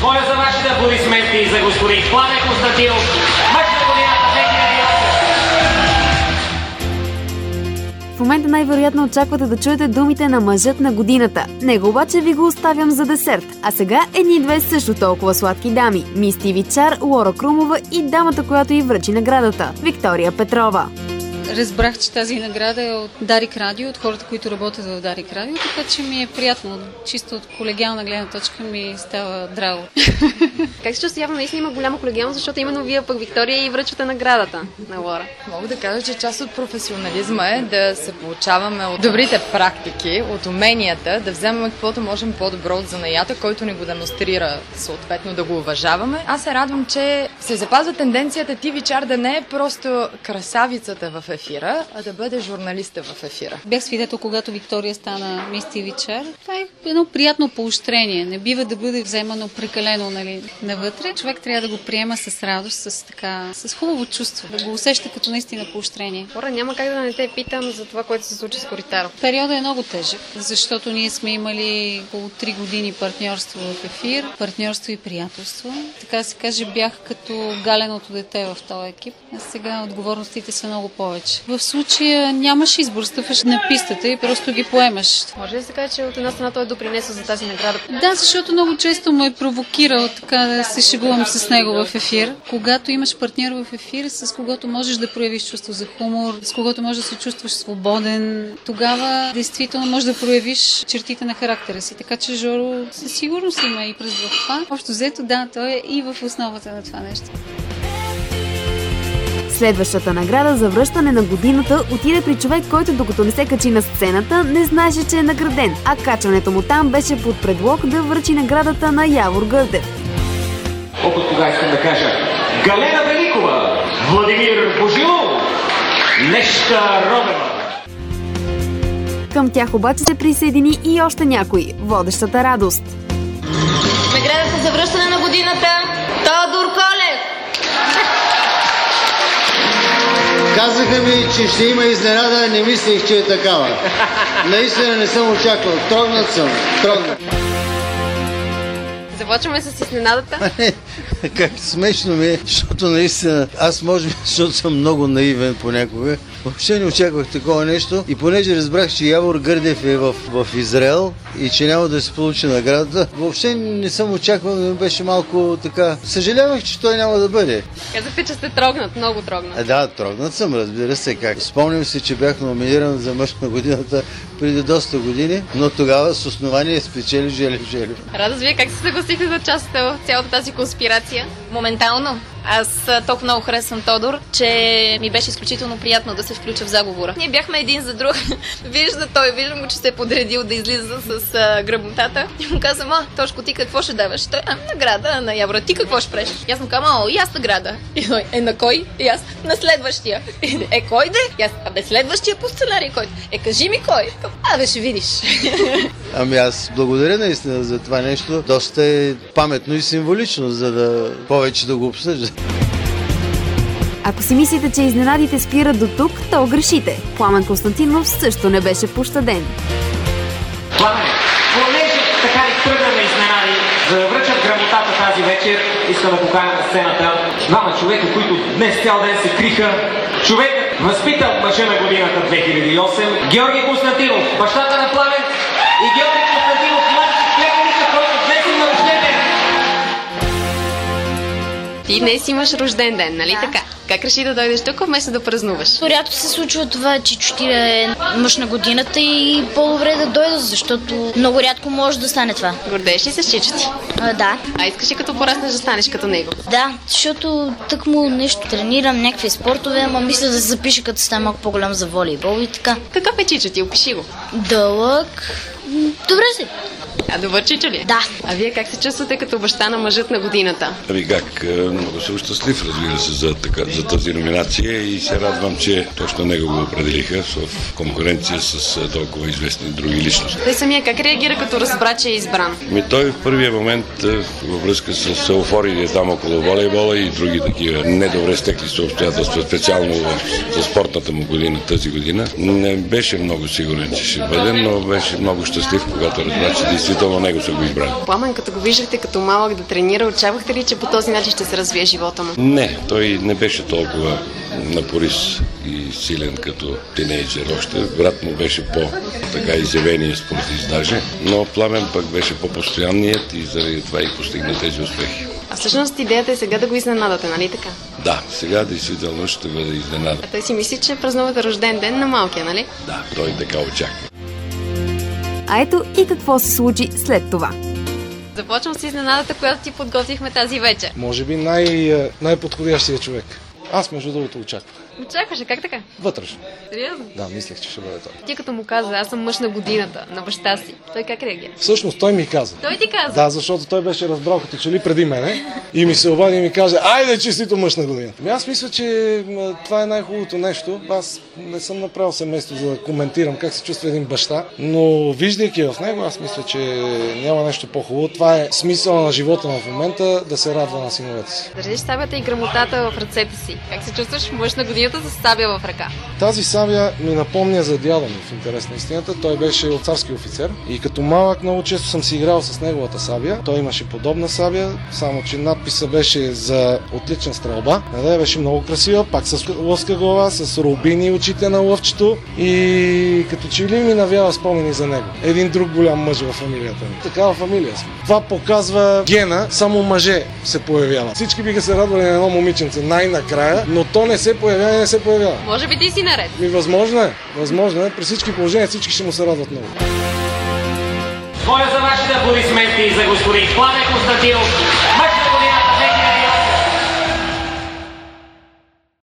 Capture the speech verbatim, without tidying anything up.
Моля за вашите аплодисменти за господин Пламен Константинов, мъж на годината две хиляди и осем. В момента най-вероятно очаквате да чуете думите на мъжът на годината. Него обаче ви го оставям за десерт. А сега едни две също толкова сладки дами. Мис Ти Ви Чар, Лора Крумова и дамата, която й връчи наградата – Виктория Петрова. Разбрах, че тази награда е от Дарик Радио, от хората, които работят в Дарик Радио, така че ми е приятно. Чисто от колегиална гледна точка ми става драго. Как се чувства? Явно наистина има голяма колегиалност, защото именно вие пък, Виктория, и връчвате наградата на Лора. Мога да кажа, че част от професионализма е да се получаваме от добрите практики, от уменията, да вземем каквото можем по-добро от занаята, който ни го демонстрира, съответно да го уважаваме. Аз се радвам, че се запазва тенденцията Ти Ви Чар да не е просто красавицата в ефира, а да бъде журналиста в ефира. Бях свидетел, когато Виктория стана Мис Ти Ви Чар. Това е едно приятно поощрение. Не бива да бъде вземано прекалено, нали, навътре. Човек трябва да го приема с радост, с така, с хубаво чувство, да го усеща като наистина поощрение. Хора, няма как да не те питам за това, което се случи с Коритаров. Периодът е много тежък, защото ние сме имали около три години партньорство в ефир, партньорство и приятелство. Така да се каже, бях като галеното дете в този екип. А сега отговорностите са много повече. В случая нямаш избор, стъпваш на пистата и просто ги поемаш. Може ли да се каже, че от една страна той е допринесъл за тази награда? Да, защото много често ме е провокирал така да се шегувам с него в ефир. Когато имаш партньор в ефир, с когото можеш да проявиш чувство за хумор, с когото можеш да се чувстваш свободен, тогава действително можеш да проявиш чертите на характера си. Така че Жоро със сигурност има и през в това. Общо взето, да, той е и в основата на това нещо. Следващата награда за връщане на годината отиде при човек, който докато не се качи на сцената, не знаеше, че е награден, а качването му там беше под предлог да връчи наградата на Явор Гърдев. От кога искам да кажа Галена Великова, Владимир Божилов, Неща Робева. Към тях обаче се присъедини и още някой – водещата Радост. Наградата за връщане на годината Тодор Колев. Казаха ми, че ще има изненада, не мислех, че е такава. Наистина не съм очаквал. Трогнат съм. Трогнат. Започваме с изненадата. Как смешно ми е, защото наистина, аз може би, защото съм много наивен понякога, въобще не очаквах такова нещо и понеже разбрах, че Явор Гърдев е в, в Израел и че няма да се получи наградата, въобще не съм очаквал, но беше малко така. Съжалявах, че той няма да бъде. Казахте, че сте трогнат, много трогнат. А, да, трогнат съм, разбира се как. Спомням се, че бях номиниран за мъж на годината преди доста години, но тогава с основание спечели Желев Желев. Радост, вие как се съгласихте да участвате в цялата тази конспирация? Моментално. Аз толкова много харесвам Тодор, че ми беше изключително приятно да се включа в заговора. Ние бяхме един за друг. Вижда той, виждам го, че се е подредил да излиза с а, грамотата. И му казвам, а, Тошко, ти какво ще даваш? Той, а, награда на Явора. Ти какво ще правиш? И аз му казвам, о, и аз награда. И той, е, на кой? И аз, на следващия. Е, кой де? И аз, абе, следващия по сценарий, който. Е, кажи ми кой. Абе, ще видиш. Ами аз благодаря наистина за това нещо. Доста е паметно и символично, за да повече да го обсъжда. Ако си мислите, че изненадите спират до тук, то грешите. Пламен Константинов също не беше пощаден. Пламен, понеже така и тръгнаме изненади, за да връчат грамотата тази вечер, искам да поканя на сцената двама човека, които днес цял ден се криха. Човек, възпитал мъжа на годината две хиляди и осем, Георги Константинов, бащата на Пламен, и Георги Константинов, младши племенника, който днес има рожден ден. Ти днес имаш рожден ден, нали така? Как реши да дойдеш тук, вместо да празнуваш? Рядко се случва това, че Чотиля е мъж на годината и по-добре да дойда, защото много рядко може да стане това. Гордееш ли се с чичо ти? А, да. А искаш ли като пораснеш да станеш като него? Да, защото тъкмо нещо тренирам, някакви спортове, ама мисля да се запиша като стане малко по-голям за волейбол и така. Какъв е чичо ти? Опиши го. Дълъг. Добре си. А добър чичо ли? Да. А вие как се чувствате като баща на мъжът на годината? Ами как, много съм щастлив, разбира се, за, така, за тази номинация и се радвам, че точно него го определиха в конкуренция с толкова известни други личности. Той самия как реагира, като разбра, че е избран? Ми той в първия момент във връзка с еуфория там около волейбола и други такива недобре стекли се обстоятелства, специално за спортната му година тази година, не беше много сигурен, че ще бъде, но беше много щастлив, когато разбра, че действително действително него са го избрали. Пламен, като го виждахте като малък да тренира, очаквахте ли, че по този начин ще се развие живота му? Не, той не беше толкова напорист и силен като тинейджер още. Брат му беше по-така изявения спортист даже, но Пламен пък беше по-постоянният и заради това и постигна тези успехи. А всъщност идеята е сега да го изненадате, нали така? Да, сега действително ще бъде изненада. А той си мисли, че празнувате рожден ден на малкия, нали? Да, той така очаква. А ето и какво се случи след това. Започвам с изненадата, която ти подготвихме тази вечер. Може би най- най-подходящия човек. Аз между другото очаквах. Очакваше, как така? Вътрешно. Сериозно? Да, мислех, че ще бъде той. Ти като му каза, аз съм мъж на годината, на баща си, той как реагира? Всъщност той ми каза. Той ти каза? Да, защото той беше разбрал като че ли преди мене и ми се обади и ми каже: айде, честито мъж на годината. Ами аз мисля, че това е най-хубавото нещо. Аз не съм направил семейство за да коментирам как се чувства един баща, но виждайки в него, аз мисля, че няма нещо по-хубаво. Това е смисъл на живота в момента, да се радва на синовете си. Държиш сабята и грамотата в ръцете си. Как се чувстваш мъж на годината с сабя в ръка? Тази сабя ми напомня за дядо ми, в интерес на истината. Той беше царски офицер и като малък много често съм си играл с неговата сабя. Той имаше подобна сабя, само че надписа беше за отлична стрелба. Да, беше много красива, пак с лъвска глава, с рубини очите на лъвчето и като че ли ми навява спомени за него. Един друг голям мъж в фамилията ми. Такава фамилия сме. Това показва гена, само мъже се появяват. Всички биха се радвали на едно момиченце най-накрая, но то не се появява и не се появява. Може би ти си наред. Ми, възможно е, възможно е. При всички положения всички ще му се радват много. Моля за вашите аплодисменти за господин Пламен Константинов.